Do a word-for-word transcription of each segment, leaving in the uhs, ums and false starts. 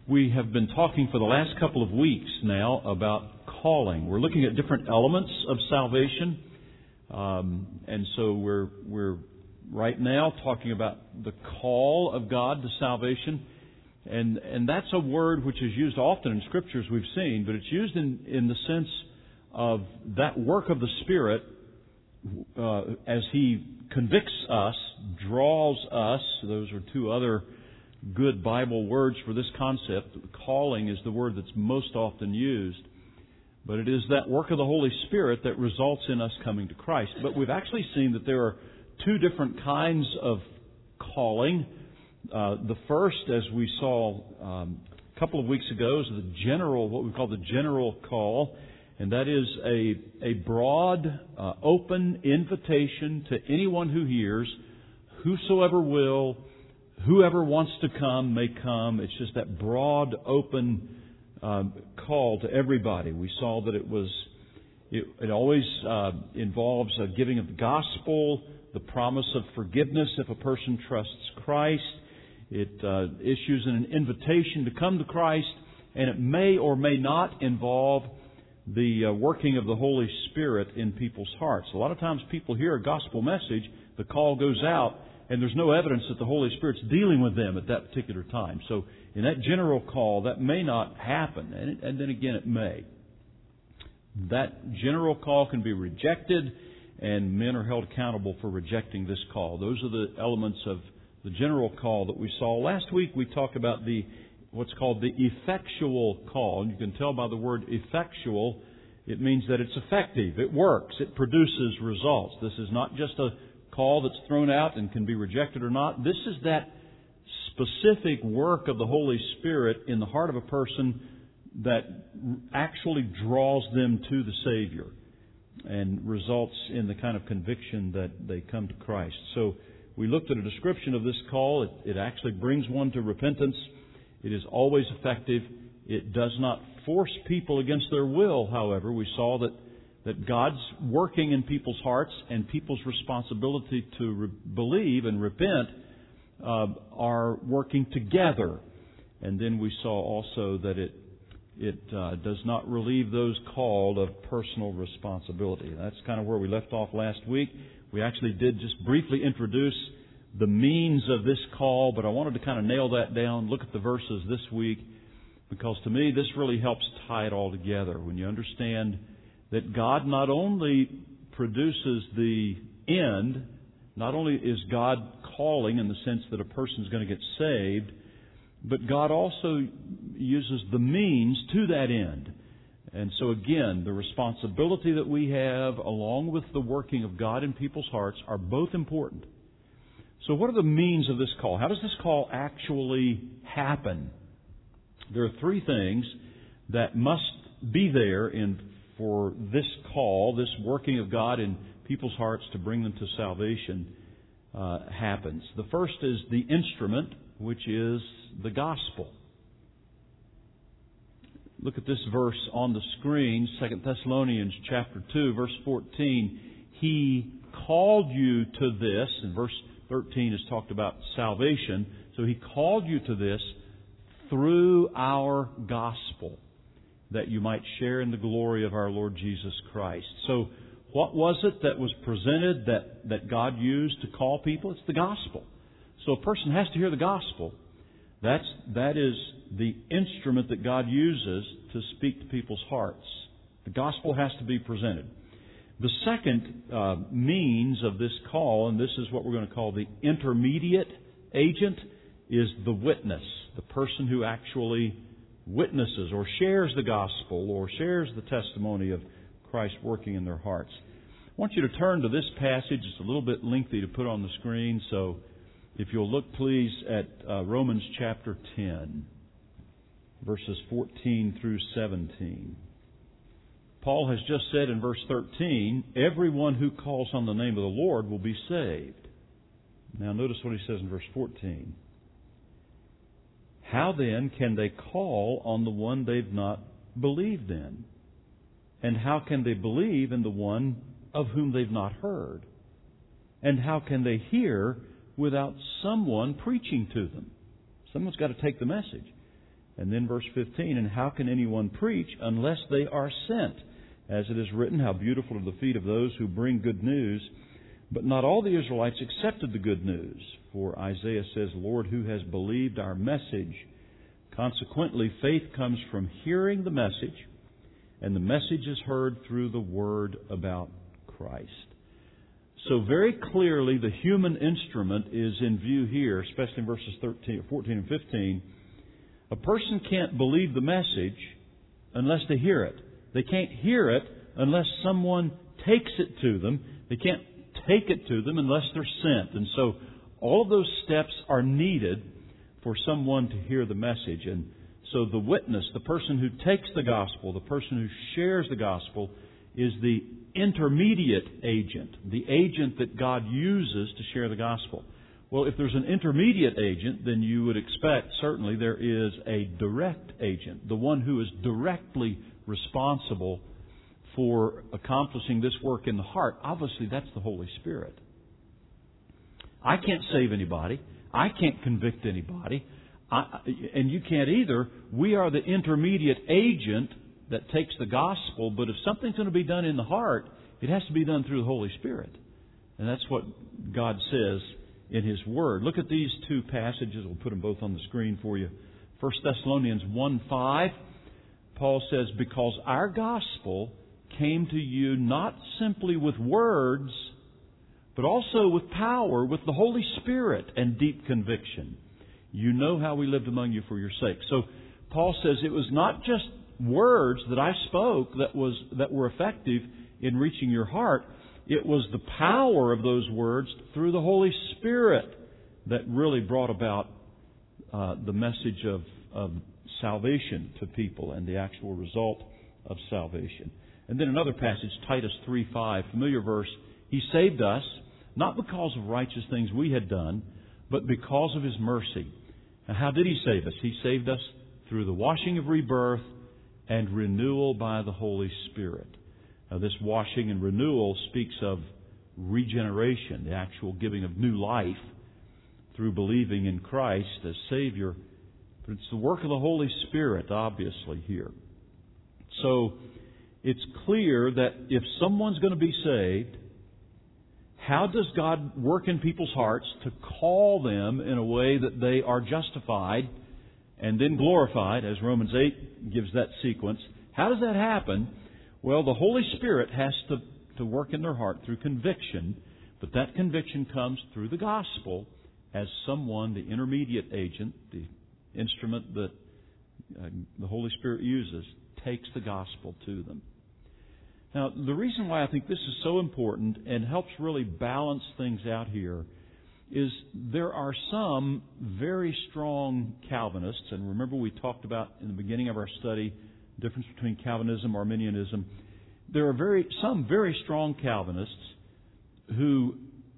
We have been talking for the last couple of weeks now about calling. We're looking at different elements of salvation. Um, and so we're we're right now talking about the call of God to salvation. And and that's a word which is used often in Scriptures we've seen, but it's used in, in the sense of that work of the Spirit uh, as He convicts us, draws us. Those are two other good Bible words for this concept. Calling is the word that's most often used. But it is that work of the Holy Spirit that results in us coming to Christ. But we've actually seen that there are two different kinds of calling. Uh, the first, as we saw um, a couple of weeks ago, is the general, what we call the general call. And that is a, a broad, uh, open invitation to anyone who hears, whosoever will, whoever wants to come may come. It's just that broad, open um, call to everybody. We saw that it was, it, it always uh, involves a giving of the gospel, the promise of forgiveness if a person trusts Christ. It uh, issues an invitation to come to Christ, and it may or may not involve the uh, working of the Holy Spirit in people's hearts. A lot of times people hear a gospel message, the call goes out, and there's no evidence that the Holy Spirit's dealing with them at that particular time. So in that general call, that may not happen, and, it, and then again it may. That general call can be rejected, and men are held accountable for rejecting this call. Those are the elements of the general call that we saw. Last week we talked about the what's called the effectual call. And you can tell by the word effectual, it means that it's effective. It works. It produces results. This is not just a call that's thrown out and can be rejected or not. This is that specific work of the Holy Spirit in the heart of a person that actually draws them to the Savior and results in the kind of conviction that they come to Christ. So we looked at a description of this call. It, it actually brings one to repentance. It is always effective. It does not force people against their will, however. We saw that, that God's working in people's hearts, and people's responsibility to re- believe and repent uh, are working together. And then we saw also that it it uh, does not relieve those called of personal responsibility. That's kind of where we left off last week. We actually did just briefly introduce the means of this call, but I wanted to kind of nail that down, look at the verses this week, because to me this really helps tie it all together. When you understand that God not only produces the end, not only is God calling in the sense that a person is going to get saved, but God also uses the means to that end. And so again, the responsibility that we have along with the working of God in people's hearts are both important. So what are the means of this call? How does this call actually happen? There are three things that must be there in for this call, this working of God in people's hearts to bring them to salvation uh, happens. The first is the instrument, which is the gospel. Look at this verse on the screen, Second Thessalonians chapter two, verse fourteen. He called you to this, and verse thirteen is talked about salvation. So He called you to this through our gospel, that you might share in the glory of our Lord Jesus Christ. So what was it that was presented that, that God used to call people? It's the gospel. So a person has to hear the gospel. That's, that is the instrument that God uses to speak to people's hearts. The gospel has to be presented. The second uh, means of this call, and this is what we're going to call the intermediate agent, is the witness, the person who actually witnesses or shares the gospel or shares the testimony of Christ working in their hearts. I want you to turn to this passage. It's a little bit lengthy to put on the screen, so if you'll look, please, at uh, Romans chapter ten, verses fourteen through seventeen. Paul has just said in verse thirteen, everyone who calls on the name of the Lord will be saved. Now notice what he says in verse fourteen. How then can they call on the one they've not believed in? And how can they believe in the one of whom they've not heard? And how can they hear without someone preaching to them? Someone's got to take the message. And then verse fifteen, and how can anyone preach unless they are sent? As it is written, how beautiful are the feet of those who bring good news. But not all the Israelites accepted the good news. For Isaiah says, Lord, who has believed our message? Consequently, faith comes from hearing the message, and the message is heard through the word about Christ. So very clearly, the human instrument is in view here, especially in verses thirteen, fourteen and fifteen. A person can't believe the message unless they hear it. They can't hear it unless someone takes it to them. They can't take it to them unless they're sent. And so all of those steps are needed for someone to hear the message. And so the witness, the person who takes the gospel, the person who shares the gospel, is the intermediate agent, the agent that God uses to share the gospel. Well, if there's an intermediate agent, then you would expect, certainly, there is a direct agent, the one who is directly responsible for accomplishing this work in the heart. Obviously, that's the Holy Spirit. I can't save anybody. I can't convict anybody. I, and you can't either. We are the intermediate agent that takes the gospel, but if something's going to be done in the heart, it has to be done through the Holy Spirit. And that's what God says in His Word. Look at these two passages. We'll put them both on the screen for you. First Thessalonians one five, Paul says, because our gospel came to you not simply with words, but also with power, with the Holy Spirit and deep conviction. You know how we lived among you for your sake. So Paul says it was not just words that I spoke that was that were effective in reaching your heart. It was the power of those words through the Holy Spirit that really brought about uh, the message of, of salvation to people and the actual result of salvation. And then another passage, Titus three five, familiar verse. He saved us, not because of righteous things we had done, but because of His mercy. Now, how did He save us? He saved us through the washing of rebirth and renewal by the Holy Spirit. Now, this washing and renewal speaks of regeneration, the actual giving of new life through believing in Christ as Savior. But it's the work of the Holy Spirit, obviously, here. So, it's clear that if someone's going to be saved, how does God work in people's hearts to call them in a way that they are justified and then glorified, as Romans eight gives that sequence? How does that happen? Well, the Holy Spirit has to, to work in their heart through conviction, but that conviction comes through the gospel as someone, the intermediate agent, the instrument that uh, the Holy Spirit uses, takes the gospel to them. Now, the reason why I think this is so important and helps really balance things out here is there are some very strong Calvinists, and remember we talked about in the beginning of our study the difference between Calvinism, Arminianism. There are very some very strong Calvinists who,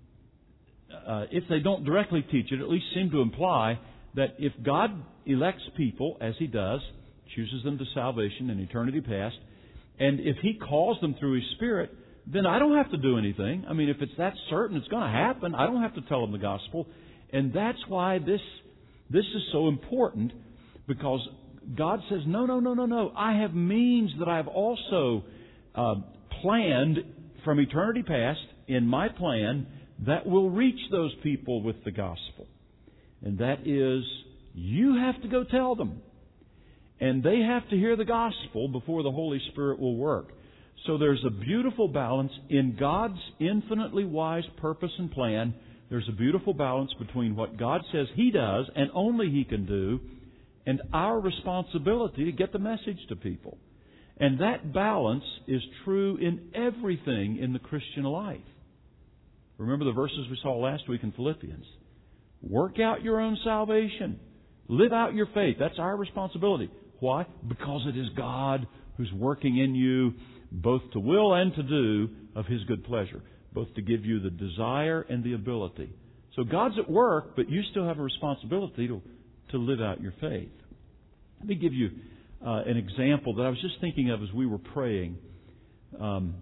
uh, if they don't directly teach it, at least seem to imply that if God elects people, as He does, chooses them to salvation in eternity past, and if He calls them through His Spirit, then I don't have to do anything. I mean, if it's that certain it's going to happen, I don't have to tell them the gospel. And that's why this this is so important, because God says, no, no, no, no, no. I have means that I've also uh, planned from eternity past in my plan that will reach those people with the gospel. And that is, you have to go tell them. And they have to hear the gospel before the Holy Spirit will work. So there's a beautiful balance in God's infinitely wise purpose and plan. There's a beautiful balance between what God says He does and only He can do, and our responsibility to get the message to people. And that balance is true in everything in the Christian life. Remember the verses we saw last week in Philippians. Work out your own salvation. Live out your faith. That's our responsibility. Why? Because it is God who's working in you both to will and to do of His good pleasure, both to give you the desire and the ability. So God's at work, but you still have a responsibility to, to live out your faith. Let me give you uh, an example that I was just thinking of as we were praying. Um,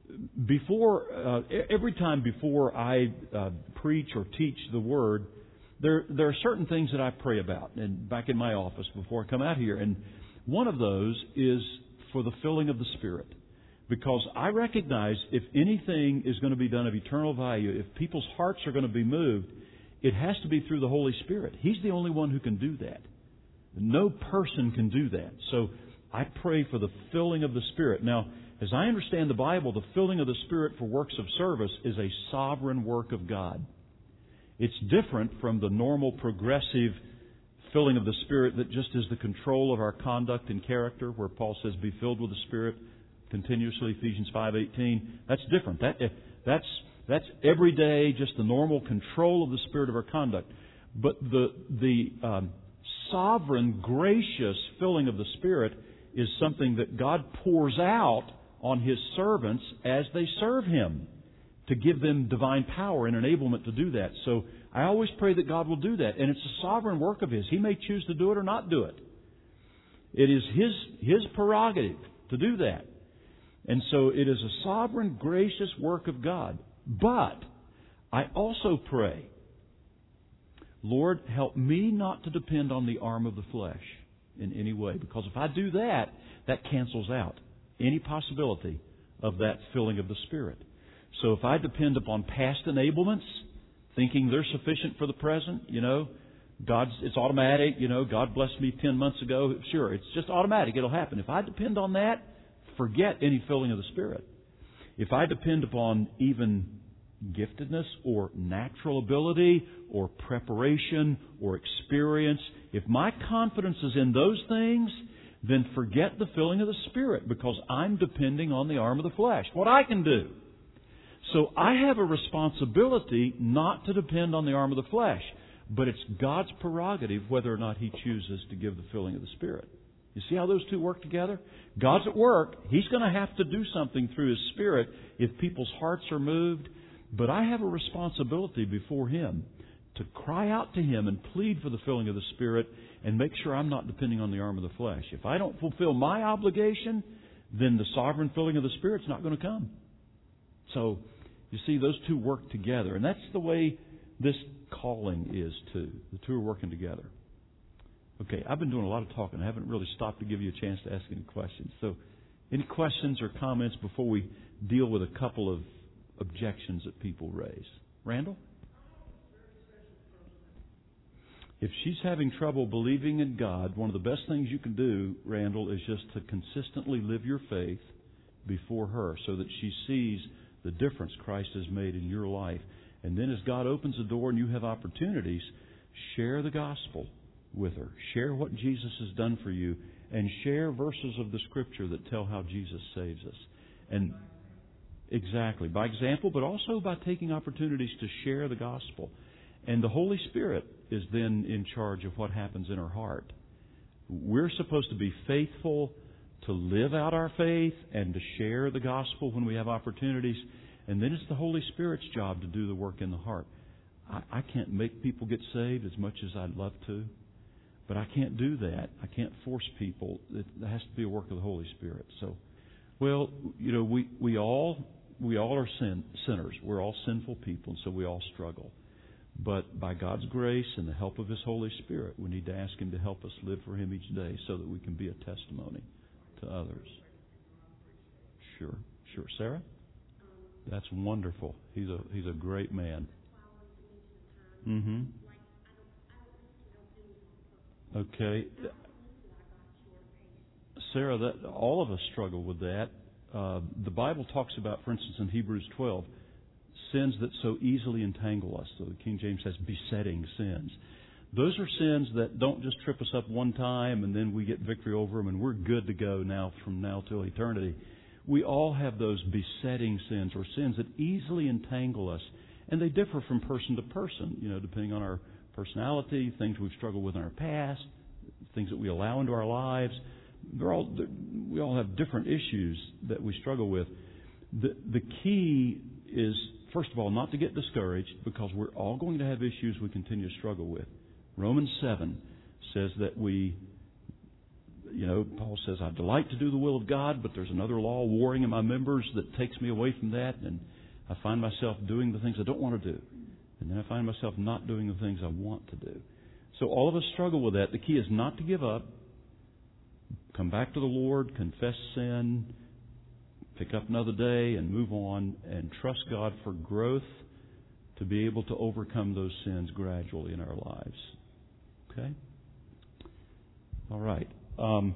before uh, every time before I uh, preach or teach the Word, there there are certain things that I pray about, and back in my office before I come out here, and one of those is for the filling of the Spirit. Because I recognize if anything is going to be done of eternal value, if people's hearts are going to be moved, it has to be through the Holy Spirit. He's the only one who can do that. No person can do that. So I pray for the filling of the Spirit. Now, as I understand the Bible, the filling of the Spirit for works of service is a sovereign work of God. It's different from the normal progressive filling of the Spirit that just is the control of our conduct and character, where Paul says, be filled with the Spirit continuously, Ephesians five eighteen. That's different. That, that's, that's every day, just the normal control of the Spirit of our conduct. But the, the um, sovereign, gracious filling of the Spirit is something that God pours out on His servants as they serve Him, to give them divine power and enablement to do that. So I always pray that God will do that. And it's a sovereign work of His. He may choose to do it or not do it. It is His, His prerogative to do that. And so it is a sovereign, gracious work of God. But I also pray, Lord, help me not to depend on the arm of the flesh in any way. Because if I do that, that cancels out any possibility of that filling of the Spirit. So if I depend upon past enablements, thinking they're sufficient for the present, you know, God's, it's automatic, you know, God blessed me ten months ago. Sure, it's just automatic. It'll happen. If I depend on that, forget any filling of the Spirit. If I depend upon even giftedness or natural ability or preparation or experience, if my confidence is in those things, then forget the filling of the Spirit, because I'm depending on the arm of the flesh, what I can do. So I have a responsibility not to depend on the arm of the flesh, but it's God's prerogative whether or not He chooses to give the filling of the Spirit. You see how those two work together? God's at work. He's going to have to do something through His Spirit if people's hearts are moved. But I have a responsibility before Him to cry out to Him and plead for the filling of the Spirit and make sure I'm not depending on the arm of the flesh. If I don't fulfill my obligation, then the sovereign filling of the Spirit's not going to come. So, you see, those two work together. And that's the way this calling is too. The two are working together. Okay, I've been doing a lot of talking. I haven't really stopped to give you a chance to ask any questions. So, any questions or comments before we deal with a couple of objections that people raise? Randall? If she's having trouble believing in God, one of the best things you can do, Randall, is just to consistently live your faith before her so that she sees the difference Christ has made in your life. And then as God opens the door and you have opportunities, share the gospel with her. Share what Jesus has done for you, and share verses of the Scripture that tell how Jesus saves us. And exactly, by example, but also by taking opportunities to share the gospel. And the Holy Spirit is then in charge of what happens in her heart. We're supposed to be faithful to live out our faith and to share the gospel when we have opportunities. And then it's the Holy Spirit's job to do the work in the heart. I, I can't make people get saved as much as I'd love to. But I can't do that. I can't force people. It has to be a work of the Holy Spirit. So, well, you know, we, we all we all are sin, sinners. We're all sinful people, and so we all struggle. But by God's grace and the help of His Holy Spirit, we need to ask Him to help us live for Him each day so that we can be a testimony to others. Sure, sure. Sarah? That's wonderful. He's a he's a great man. Mm-hmm. Okay. Sarah, that all of us struggle with that. Uh, the Bible talks about, for instance, in Hebrews twelve, sins that so easily entangle us. So the King James says besetting sins. Those are sins that don't just trip us up one time and then we get victory over them and we're good to go now from now till eternity. We all have those besetting sins, or sins that easily entangle us. And they differ from person to person, you know, depending on our personality, things we've struggled with in our past, things that we allow into our lives. They're all, they're, we all have different issues that we struggle with. The, the key is, first of all, not to get discouraged, because we're all going to have issues we continue to struggle with. Romans seven says that we, you know, Paul says, I delight to do the will of God, but there's another law warring in my members that takes me away from that, and I find myself doing the things I don't want to do. And then I find myself not doing the things I want to do. So all of us struggle with that. The key is not to give up. Come back to the Lord, confess sin, pick up another day and move on and trust God for growth to be able to overcome those sins gradually in our lives. Okay? All right. Um,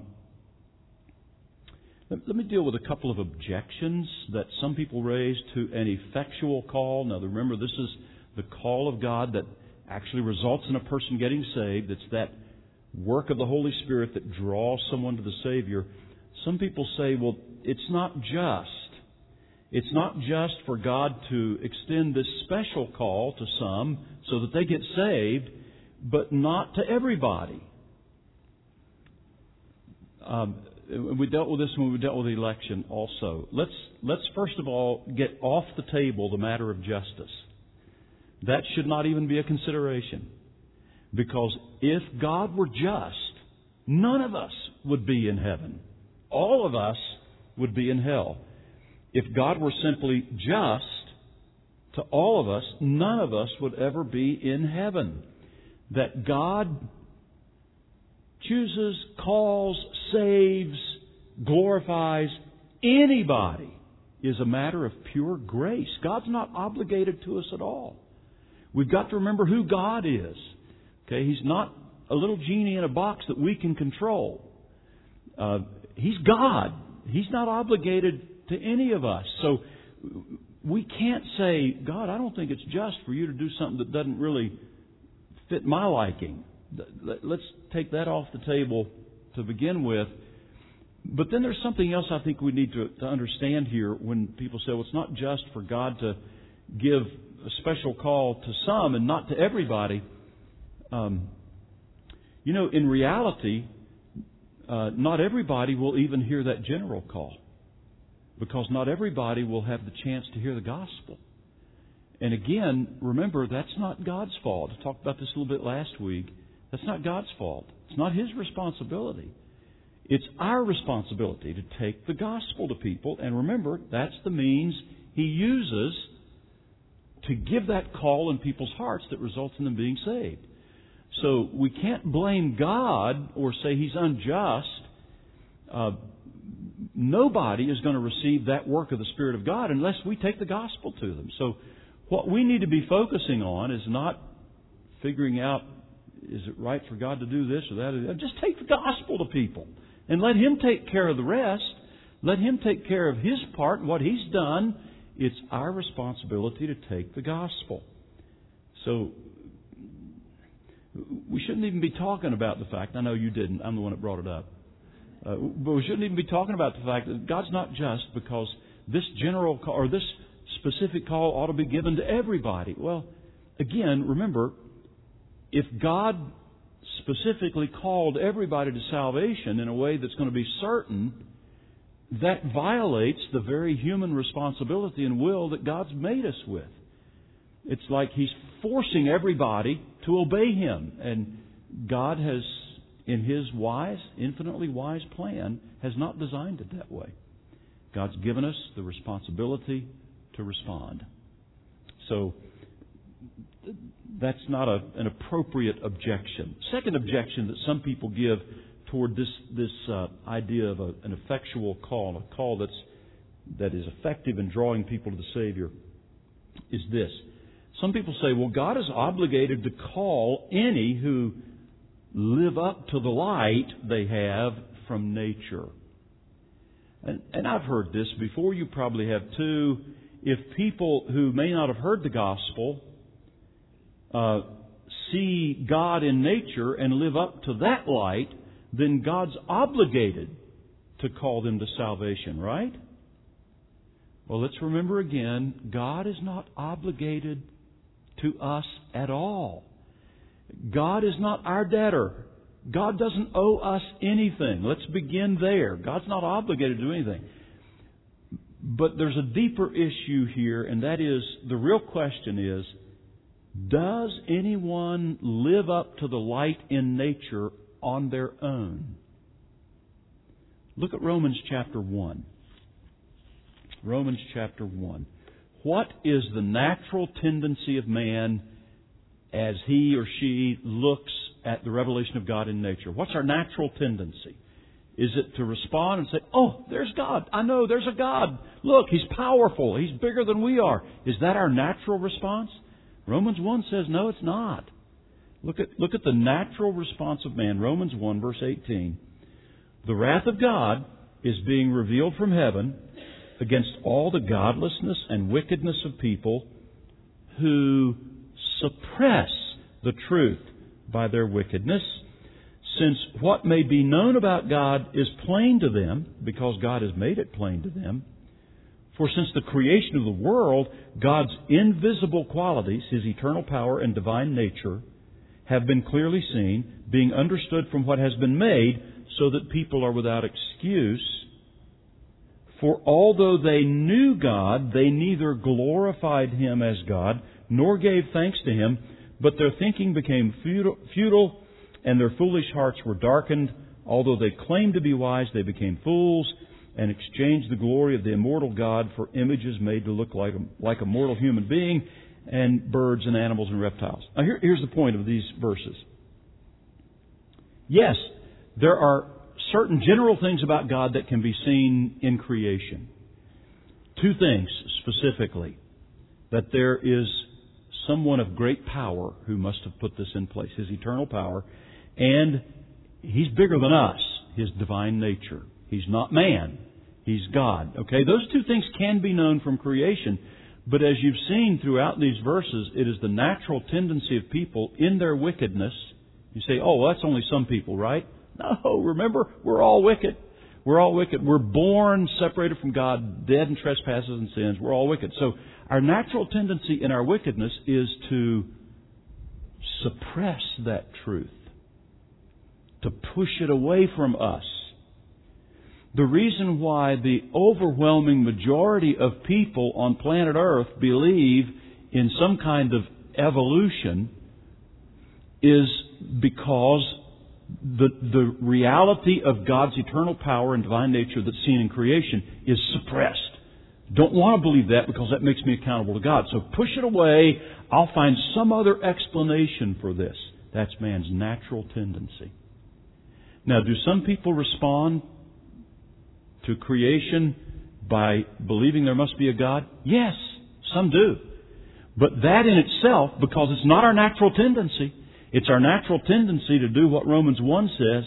let, let me deal with a couple of objections that some people raise to an effectual call. Now, remember, this is the call of God that actually results in a person getting saved. It's that work of the Holy Spirit that draws someone to the Savior. Some people say, well, it's not just. It's not just for God to extend this special call to some so that they get saved, but not to everybody. Um, we dealt with this when we dealt with the election also. Let's, let's first of all get off the table the matter of justice. That should not even be a consideration. Because if God were just, none of us would be in heaven. All of us would be in hell. If God were simply just to all of us, none of us would ever be in heaven. That God chooses, calls, saves, glorifies anybody is a matter of pure grace. God's not obligated to us at all. We've got to remember who God is. Okay, He's not a little genie in a box that we can control. Uh, he's God. He's not obligated to any of us. So we can't say, God, I don't think it's just for you to do something that doesn't really fit my liking. Let's take that off the table to begin with. But then there's something else I think we need to, to understand here when people say, well, it's not just for God to give a special call to some and not to everybody. Um, you know, in reality, uh, not everybody will even hear that general call. Because not everybody will have the chance to hear the gospel. And again, remember, that's not God's fault. I talked about this a little bit last week. That's not God's fault. It's not His responsibility. It's our responsibility to take the gospel to people. And remember, that's the means He uses to give that call in people's hearts that results in them being saved. So we can't blame God or say He's unjust. Uh, nobody is going to receive that work of the Spirit of God unless we take the gospel to them. So what we need to be focusing on is not figuring out, is it right for God to do this or that? Just take the gospel to people and let Him take care of the rest. Let Him take care of His part and what He's done. It's our responsibility to take the gospel. So we shouldn't even be talking about the fact, I know you didn't, I'm the one that brought it up. Uh, but we shouldn't even be talking about the fact that God's not just because this general call or this specific call ought to be given to everybody. Well, again, remember, if God specifically called everybody to salvation in a way that's going to be certain, that violates the very human responsibility and will that God's made us with. It's like He's forcing everybody to obey Him. And God has, in His wise, infinitely wise plan, has not designed it that way. God's given us the responsibility to respond. So that's not a, an appropriate objection. Second objection that some people give toward this this uh, idea of a, an effectual call, a call that's that is effective in drawing people to the Savior, is this. Some people say, well, God is obligated to call any who live up to the light they have from nature. And, and I've heard this before. You probably have too. If people who may not have heard the gospel uh, see God in nature and live up to that light, then God's obligated to call them to salvation, right? Well, let's remember again, God is not obligated to us at all. God is not our debtor. God doesn't owe us anything. Let's begin there. God's not obligated to do anything. But there's a deeper issue here, and that is, the real question is, does anyone live up to the light in nature on their own? Look at Romans chapter one. Romans chapter one. What is the natural tendency of man as he or she looks at the revelation of God in nature? What's our natural tendency? Is it to respond and say, oh, there's God. I know there's a God. Look, He's powerful. He's bigger than we are. Is that our natural response? Romans one says, no, it's not. Look at, look at the natural response of man. Romans one, verse eighteen. The wrath of God is being revealed from heaven against all the godlessness and wickedness of people who suppress the truth by their wickedness, since what may be known about God is plain to them, because God has made it plain to them. For since the creation of the world, God's invisible qualities, His eternal power and divine nature, have been clearly seen, being understood from what has been made, so that people are without excuse. For although they knew God, they neither glorified Him as God, nor gave thanks to Him, but their thinking became futile, futile and their foolish hearts were darkened. Although they claimed to be wise, they became fools and exchanged the glory of the immortal God for images made to look like a, like a mortal human being and birds and animals and reptiles. Now here, here's the point of these verses. Yes, there are certain general things about God that can be seen in creation. Two things specifically. That there is someone of great power who must have put this in place, His eternal power, and He's bigger than us, His divine nature. He's not man. He's God. Okay, those two things can be known from creation. But as you've seen throughout these verses, it is the natural tendency of people in their wickedness. You say, oh, well, that's only some people, right? No, remember, we're all wicked. We're all wicked. We're born separated from God, dead in trespasses and sins. We're all wicked. So our natural tendency in our wickedness is to suppress that truth, to push it away from us. The reason why the overwhelming majority of people on planet Earth believe in some kind of evolution is because the, the reality of God's eternal power and divine nature that's seen in creation is suppressed. Don't want to believe that because that makes me accountable to God. So push it away. I'll find some other explanation for this. That's man's natural tendency. Now, do some people respond to creation by believing there must be a God? Yes, some do. But that in itself, because it's not our natural tendency, it's our natural tendency to do what Romans one says,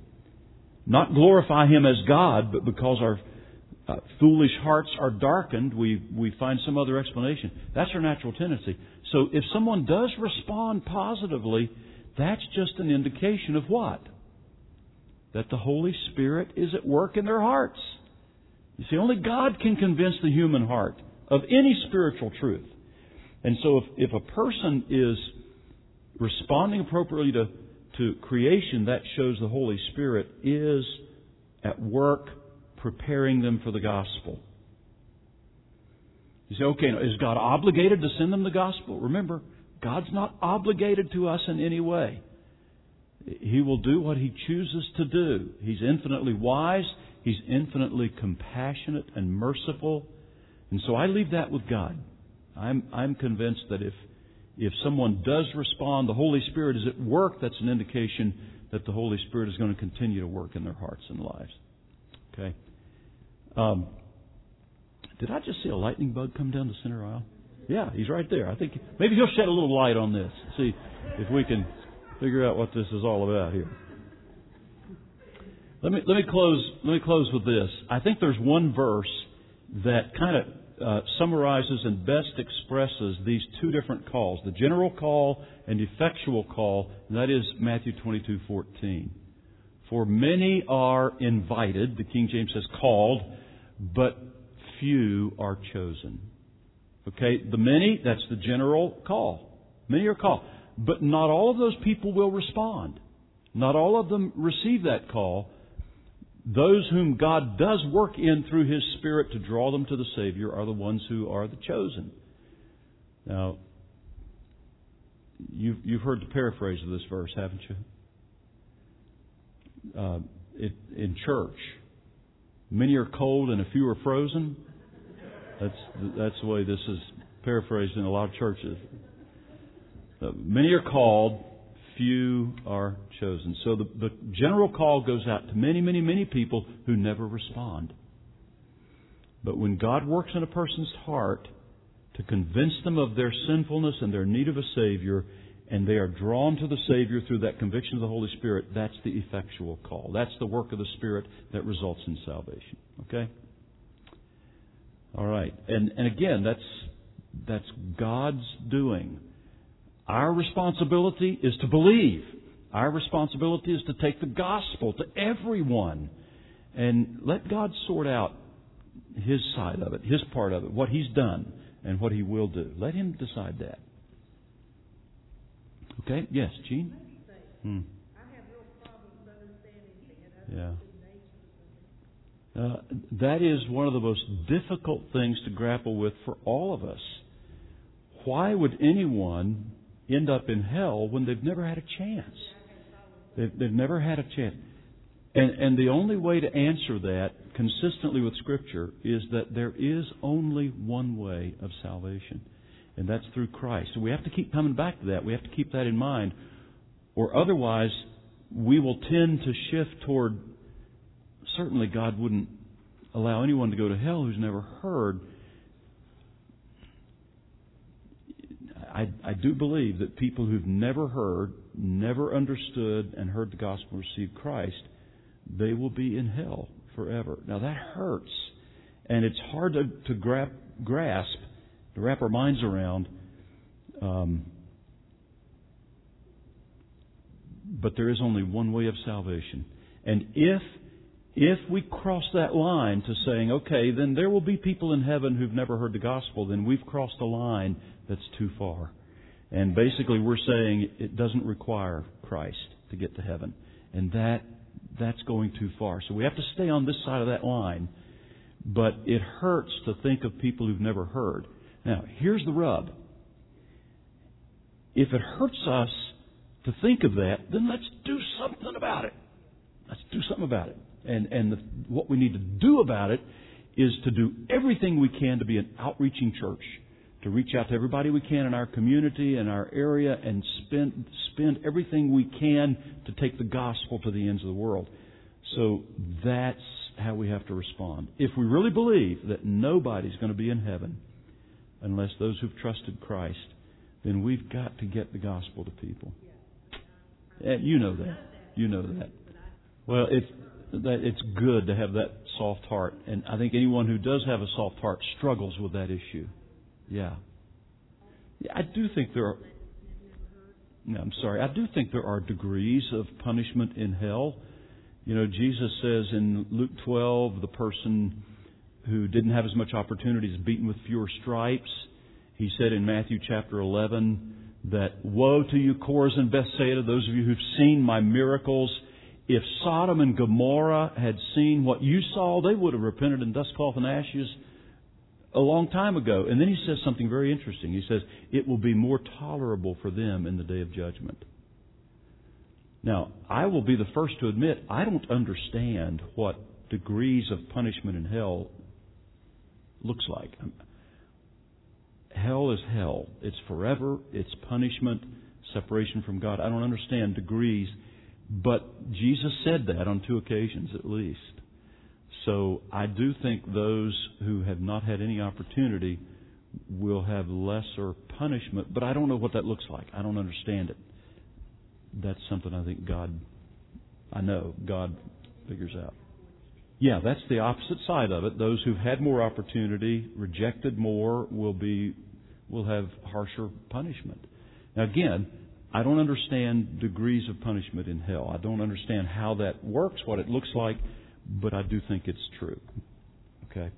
not glorify Him as God, but because our uh, foolish hearts are darkened, we, we find some other explanation. That's our natural tendency. So if someone does respond positively, that's just an indication of what? That the Holy Spirit is at work in their hearts. You see, only God can convince the human heart of any spiritual truth. And so if, if a person is responding appropriately to, to creation, that shows the Holy Spirit is at work preparing them for the gospel. You say, okay, now, is God obligated to send them the gospel? Remember, God's not obligated to us in any way. He will do what He chooses to do. He's infinitely wise. He's infinitely compassionate and merciful. And so I leave that with God. I'm, I'm convinced that if, if someone does respond, the Holy Spirit is at work, that's an indication that the Holy Spirit is going to continue to work in their hearts and lives. Okay. Um, did I just see a lightning bug come down the center aisle? Yeah, he's right there. I think maybe he'll shed a little light on this. See if we can figure out what this is all about here. Let me let me close. Let me close with this. I think there's one verse that kind of uh, summarizes and best expresses these two different calls: the general call and effectual call. And that is Matthew twenty-two fourteen. For many are invited. The King James says called, but few are chosen. Okay, the many, that's the general call. Many are called. But not all of those people will respond. Not all of them receive that call. Those whom God does work in through His Spirit to draw them to the Savior are the ones who are the chosen. Now, you've, you've heard the paraphrase of this verse, haven't you? Uh, it, in church, many are cold and a few are frozen. That's that's the way this is paraphrased in a lot of churches. Uh, many are called, few are chosen. So the, the general call goes out to many, many, many people who never respond. But when God works in a person's heart to convince them of their sinfulness and their need of a Savior, and they are drawn to the Savior through that conviction of the Holy Spirit, that's the effectual call. That's the work of the Spirit that results in salvation. Okay? All right. And and again, that's that's God's doing. Our responsibility is to believe. Our responsibility is to take the gospel to everyone and let God sort out His side of it, His part of it, what He's done and what He will do. Let Him decide that. Okay? Yes, Gene? Hmm. Yeah. Uh, that is one of the most difficult things to grapple with for all of us. Why would anyone end up in hell when they've never had a chance? They've, they've never had a chance. And, and the only way to answer that consistently with Scripture is that there is only one way of salvation, and that's through Christ. So we have to keep coming back to that. We have to keep that in mind, or otherwise we will tend to shift toward, certainly God wouldn't allow anyone to go to hell who's never heard. I, I do believe that people who've never heard, never understood, and heard the gospel, received Christ, they will be in hell forever. Now that hurts, and it's hard to, to gra- grasp, to wrap our minds around. Um, but there is only one way of salvation, and if if we cross that line to saying, okay, then there will be people in heaven who've never heard the gospel, then we've crossed a line that's too far. And basically we're saying it doesn't require Christ to get to heaven. And that that's going too far. So we have to stay on this side of that line. But it hurts to think of people who've never heard. Now, here's the rub. If it hurts us to think of that, then let's do something about it. Let's do something about it. And and the, what we need to do about it is to do everything we can to be an outreaching church, to reach out to everybody we can in our community and our area, and spend spend everything we can to take the gospel to the ends of the world. So that's how we have to respond. If we really believe that nobody's going to be in heaven unless those who've trusted Christ, then we've got to get the gospel to people. And you know that. You know that. Well, it's that it's good to have that soft heart, and I think anyone who does have a soft heart struggles with that issue. Yeah. Yeah, I do think there are. No, I'm sorry. I do think there are degrees of punishment in hell. You know, Jesus says in Luke twelve, the person who didn't have as much opportunity is beaten with fewer stripes. He said in Matthew chapter eleven that, woe to you, Chorazin, Bethsaida, those of you who've seen my miracles. If Sodom and Gomorrah had seen what you saw, they would have repented in dust, cloth, and ashes a long time ago. And then he says something very interesting. He says, it will be more tolerable for them in the day of judgment. Now, I will be the first to admit, I don't understand what degrees of punishment in hell looks like. Hell is hell. It's forever. It's punishment, separation from God. I don't understand degrees. But Jesus said that on two occasions at least. So I do think those who have not had any opportunity will have lesser punishment. But I don't know what that looks like. I don't understand it. That's something I think God, I know God figures out. Yeah, that's the opposite side of it. Those who've had more opportunity, rejected more, will be will have harsher punishment. Now again, I don't understand degrees of punishment in hell. I don't understand how that works, what it looks like, but I do think it's true. Okay?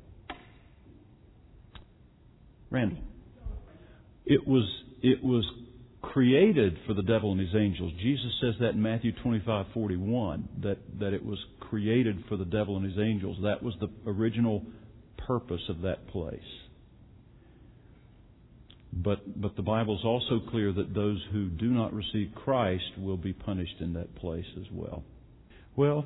Randall. It was it was created for the devil and his angels. Jesus says that in Matthew twenty-five forty-one, that, that it was created for the devil and his angels. That was the original purpose of that place. But but the Bible is also clear that those who do not receive Christ will be punished in that place as well. Well,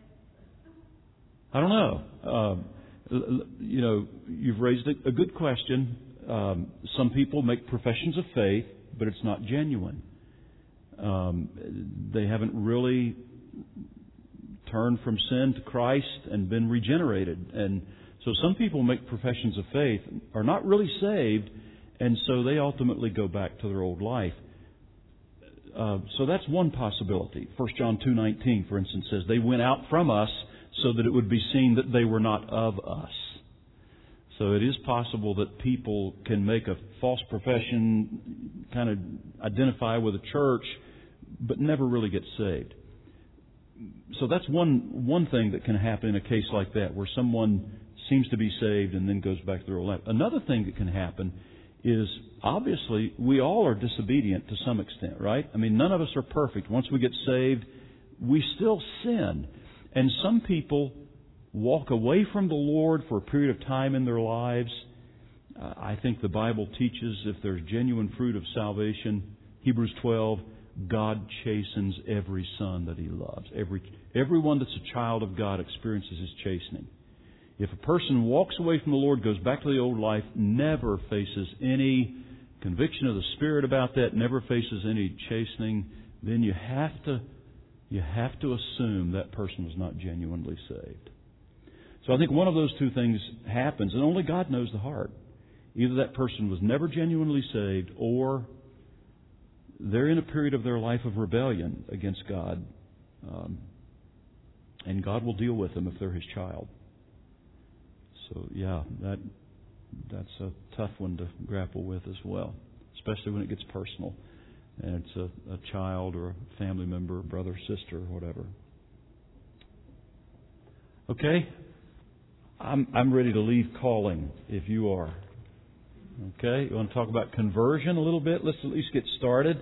I don't know. Um, you know, you've raised a, a good question. Um, some people make professions of faith. but it's not genuine. Um, they haven't really turned from sin to Christ and been regenerated. And so some people make professions of faith, are not really saved, and so they ultimately go back to their old life. Uh, so that's one possibility. First John two nineteen, for instance, says, they went out from us so that it would be seen that they were not of us. So it is possible that people can make a false profession, kind of identify with a church, but never really get saved. So that's one one thing that can happen in a case like that, where someone seems to be saved and then goes back to their old life. Another thing that can happen is, obviously, we all are disobedient to some extent, right? I mean, none of us are perfect. Once we get saved, we still sin. And some people walk away from the Lord for a period of time in their lives. Uh, I think the Bible teaches, if there's genuine fruit of salvation, Hebrews twelve, God chastens every son that He loves. Every everyone that's a child of God experiences His chastening. If a person walks away from the Lord, goes back to the old life, never faces any conviction of the Spirit about that, never faces any chastening, then you have to you have to assume that person was not genuinely saved. So I think one of those two things happens, and only God knows the heart. Either that person was never genuinely saved, or they're in a period of their life of rebellion against God, um, and God will deal with them if they're His child. So, yeah, that that's a tough one to grapple with as well, especially when it gets personal, and it's a, a child or a family member, brother, sister, whatever. Okay, I'm I'm ready to leave calling if you are. Okay, you want to talk about conversion a little bit? Let's at least get started.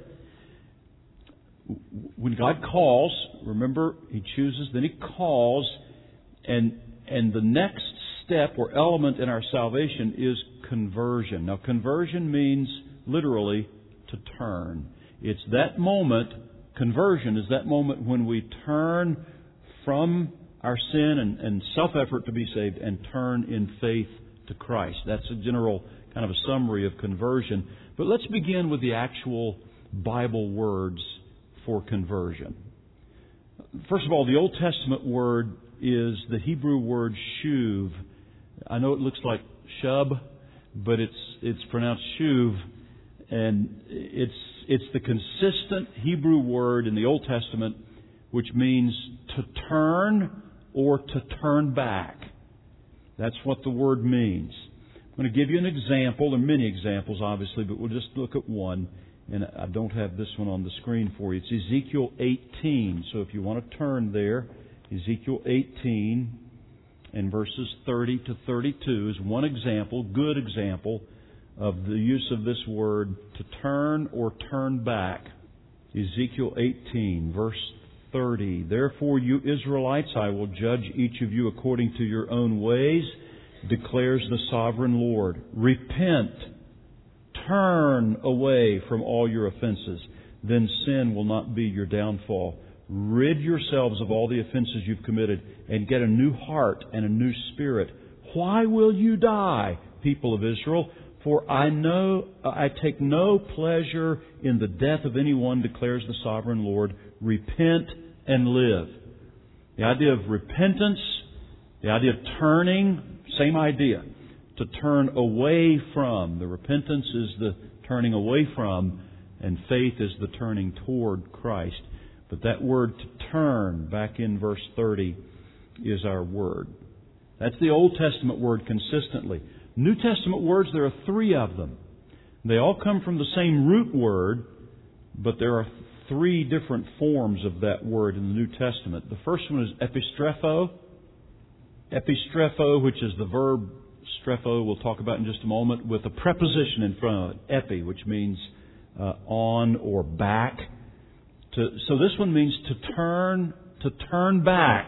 When God calls, remember, He chooses, then He calls, and and the next step or element in our salvation is conversion. Now, conversion means literally to turn. It's that moment, conversion is that moment when we turn from our sin and, and self-effort to be saved and turn in faith to Christ. That's a general kind of a summary of conversion. But let's begin with the actual Bible words for conversion. First of all, the Old Testament word is the Hebrew word shuv. I know it looks like shub, but it's it's pronounced shuv, and it's it's the consistent Hebrew word in the Old Testament, which means to turn or to turn back. That's what the word means. I'm going to give you an example. There are many examples, obviously, but we'll just look at one. And I don't have this one on the screen for you. It's Ezekiel eighteen. So if you want to turn there, Ezekiel eighteen and verses thirty to thirty-two is one example, good example, of the use of this word to turn or turn back. Ezekiel eighteen, verse thirty. Therefore, you Israelites, I will judge each of you according to your own ways, declares the sovereign Lord. Repent. Turn away from all your offenses. Then sin will not be your downfall. Rid yourselves of all the offenses you've committed and get a new heart and a new spirit. Why will you die, people of Israel? For I know I take no pleasure in the death of anyone, declares the sovereign Lord. Repent and live. The idea of repentance, the idea of turning, same idea. To turn away from. The repentance is the turning away from, and faith is the turning toward Christ. But that word to turn, back in verse thirty, is our word. That's the Old Testament word consistently. New Testament words, there are three of them. They all come from the same root word, but there are three different forms of that word in the New Testament. The first one is epistrepho. Epistrepho, which is the verb strepho, we'll talk about in just a moment, with a preposition in front of it, epi, which means uh, on or back. To, so this one means to turn, to turn back,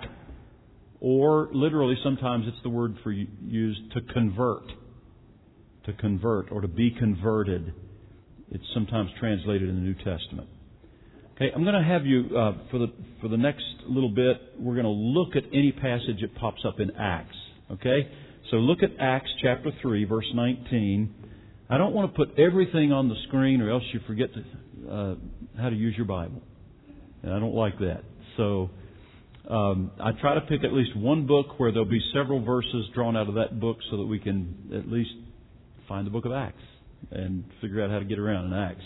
or literally sometimes it's the word for used to convert, to convert or to be converted. It's sometimes translated in the New Testament. Okay, I'm going to have you uh, for the for the next little bit. We're going to look at any passage that pops up in Acts. Okay. So look at Acts chapter three, verse nineteen. I don't want to put everything on the screen or else you forget to, uh, how to use your Bible. And I don't like that. So um, I try to pick at least one book where there'll be several verses drawn out of that book so that we can at least find the book of Acts and figure out how to get around in Acts.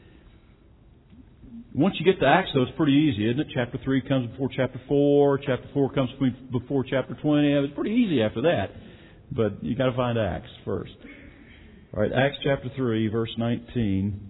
Once you get to Acts, though, it's pretty easy, isn't it? Chapter three comes before chapter four. Chapter four comes before chapter twenty. It's pretty easy after that. But you got to find Acts first. All right, Acts chapter three, verse nineteen.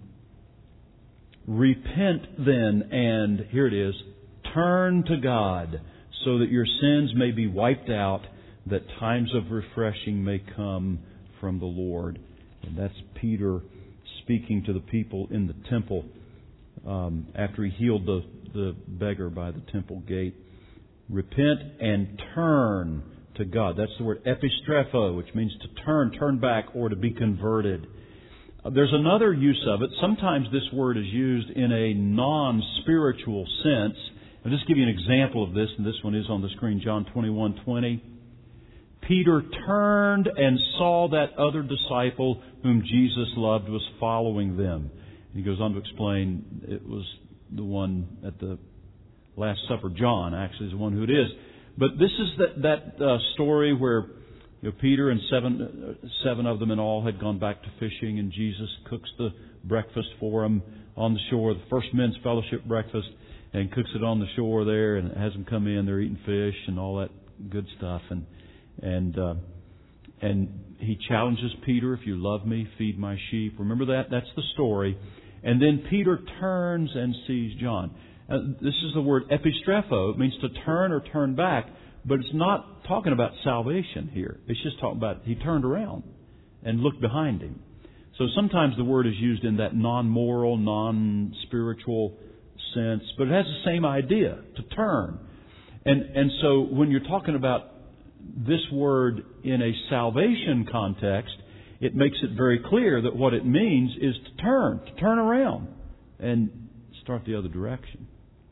Repent then, and here it is, turn to God, so that your sins may be wiped out, that times of refreshing may come from the Lord. And that's Peter speaking to the people in the temple um, after he healed the, the beggar by the temple gate. Repent and turn to God. That's the word epistrepho, which means to turn, turn back, or to be converted. Uh, there's another use of it. Sometimes this word is used in a non-spiritual sense. I'll just give you an example of this, and this one is on the screen, John twenty-one twenty. Peter turned and saw that other disciple whom Jesus loved was following them. And he goes on to explain it was the one at the Last Supper. John actually is the one who it is. But this is that, that uh, story where you know, Peter and seven uh, seven of them in all had gone back to fishing, and Jesus cooks the breakfast for them on the shore, the First Men's Fellowship breakfast, and cooks it on the shore there, and has them come in. They're eating fish and all that good stuff, and and uh, and he challenges Peter, "If you love me, feed my sheep." Remember that? That's the story. And then Peter turns and sees John. Uh, this is the word epistrepho. It means to turn or turn back, but it's not talking about salvation here. It's just talking about he turned around and looked behind him. So sometimes the word is used in that non-moral, non-spiritual sense, but it has the same idea, to turn. And and so when you're talking about this word in a salvation context, it makes it very clear that what it means is to turn, to turn around and start the other direction.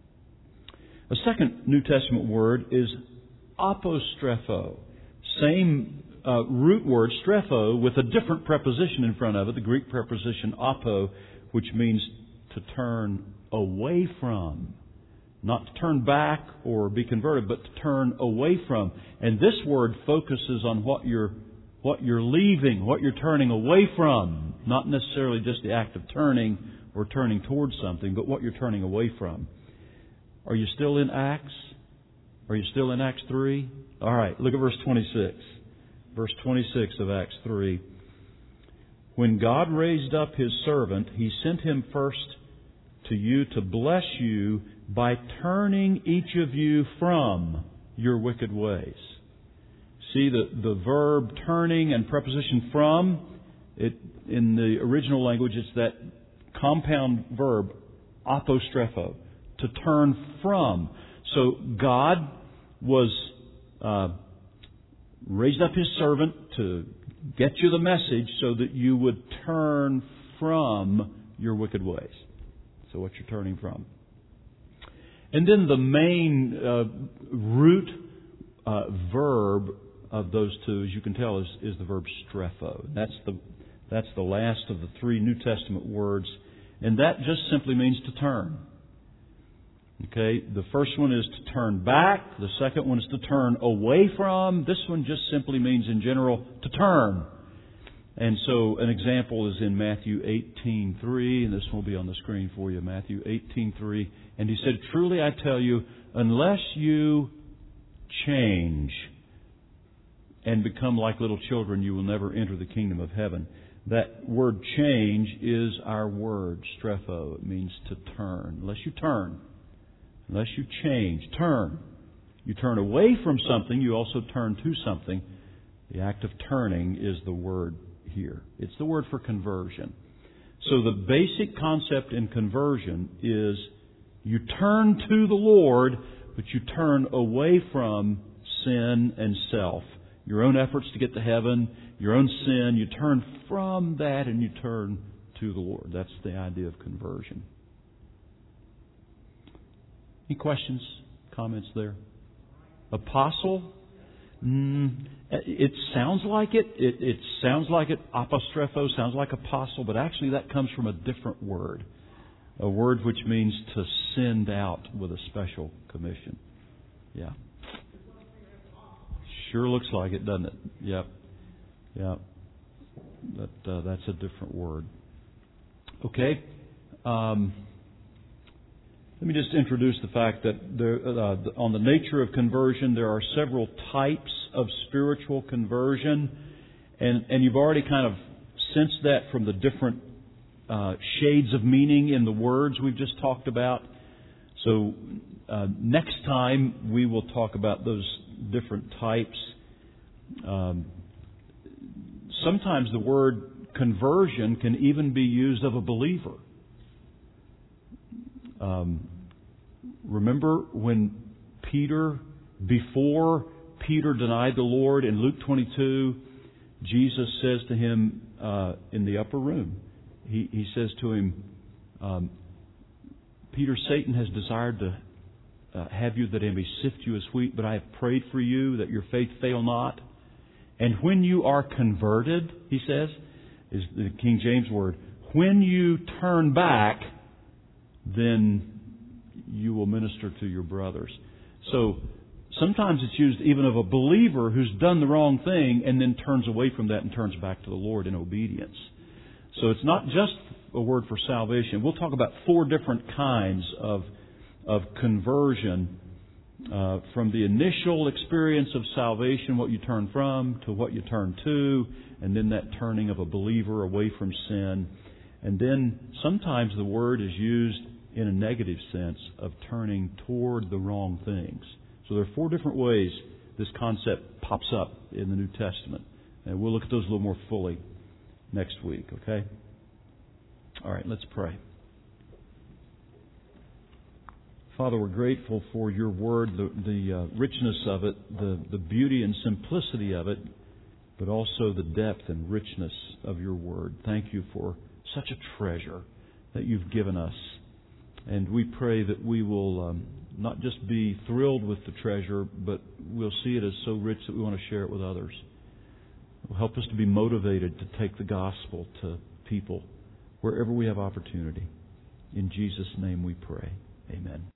A second New Testament word is apostrepho. Same uh, root word, strepho, with a different preposition in front of it, the Greek preposition apo, which means to turn away from. Not to turn back or be converted, but to turn away from. And this word focuses on what you're what you're leaving, what you're turning away from. Not necessarily just the act of turning or turning towards something, but what you're turning away from. Are you still in Acts? Are you still in Acts three? All right, look at verse twenty-six. Verse twenty-six of Acts three. When God raised up His servant, He sent him first to you to bless you by turning each of you from your wicked ways. See, the, the verb turning and preposition from, it in the original language, it's that compound verb, apostrepho, to turn from. So God was uh, raised up His servant to get you the message so that you would turn from your wicked ways. So what you're turning from. And then the main uh, root uh, verb of those two, as you can tell, is, is the verb strepho. That's the that's the last of the three New Testament words, and that just simply means to turn. Okay, the first one is to turn back. The second one is to turn away from. This one just simply means, in general, to turn. And so an example is in Matthew eighteen three, and this will be on the screen for you, Matthew eighteen three. And He said, "Truly I tell you, unless you change and become like little children, you will never enter the kingdom of heaven." That word change is our word, strepho. It means to turn. Unless you turn, unless you change, turn. You turn away from something, you also turn to something. The act of turning is the word here. It's the word for conversion. So the basic concept in conversion is you turn to the Lord, but you turn away from sin and self. Your own efforts to get to heaven, your own sin, you turn from that and you turn to the Lord. That's the idea of conversion. Any questions, comments there? Apostle? Mm, it sounds like it. it. It sounds like it. Apostrepho sounds like apostle, but actually that comes from a different word. A word which means to send out with a special commission. Yeah. Sure looks like it, doesn't it? Yep. Yep. That, uh, that's a different word. Okay. Um, let me just introduce the fact that there, uh, on the nature of conversion, there are several types of spiritual conversion. And, and you've already kind of sensed that from the different uh, shades of meaning in the words we've just talked about. So uh, next time we will talk about those different types. Um, sometimes the word conversion can even be used of a believer. Um, remember when Peter, before Peter denied the Lord in Luke twenty-two, Jesus says to him uh, in the upper room, he, he says to him, um, Peter, Satan has desired to uh, have you that he may sift you as wheat, but I have prayed for you that your faith fail not. And when you are converted, he says, is the King James word, when you turn back, then you will minister to your brothers. So sometimes it's used even of a believer who's done the wrong thing and then turns away from that and turns back to the Lord in obedience. So it's not just a word for salvation. We'll talk about four different kinds of of conversion, uh, from the initial experience of salvation, what you turn from, to what you turn to, and then that turning of a believer away from sin. And then sometimes the word is used in a negative sense of turning toward the wrong things. So there are four different ways this concept pops up in the New Testament. And we'll look at those a little more fully next week, okay? All right, let's pray. Father, we're grateful for your word, the, the uh, richness of it, the, the beauty and simplicity of it, but also the depth and richness of your word. Thank you for such a treasure that you've given us. And we pray that we will um, not just be thrilled with the treasure, but we'll see it as so rich that we want to share it with others. It will help us to be motivated to take the gospel to people wherever we have opportunity. In Jesus' name we pray. Amen.